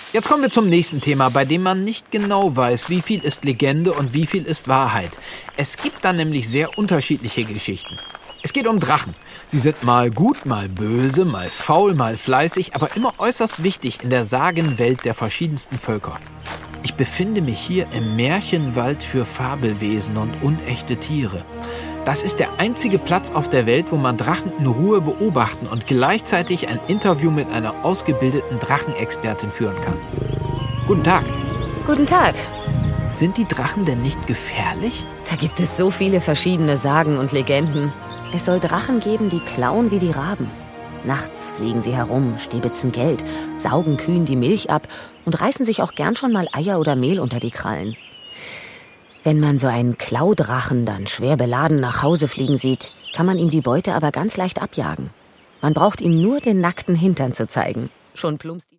Jetzt kommen wir zum nächsten Thema, bei dem man nicht genau weiß, wie viel ist Legende und wie viel ist Wahrheit. Es gibt da nämlich sehr unterschiedliche Geschichten. Es geht um Drachen. Sie sind mal gut, mal böse, mal faul, mal fleißig, aber immer äußerst wichtig in der Sagenwelt der verschiedensten Völker. Ich befinde mich hier im Märchenwald für Fabelwesen und unechte Tiere. Das ist der einzige Platz auf der Welt, wo man Drachen in Ruhe beobachten und gleichzeitig ein Interview mit einer ausgebildeten Drachenexpertin führen kann. Guten Tag. Guten Tag. Sind die Drachen denn nicht gefährlich? Da gibt es so viele verschiedene Sagen und Legenden. Es soll Drachen geben, die klauen wie die Raben. Nachts fliegen sie herum, stibitzen Geld, saugen Kühen die Milch ab und reißen sich auch gern schon mal Eier oder Mehl unter die Krallen. Wenn man so einen Klaudrachen dann schwer beladen nach Hause fliegen sieht, kann man ihm die Beute aber ganz leicht abjagen. Man braucht ihm nur den nackten Hintern zu zeigen. Schon plumpst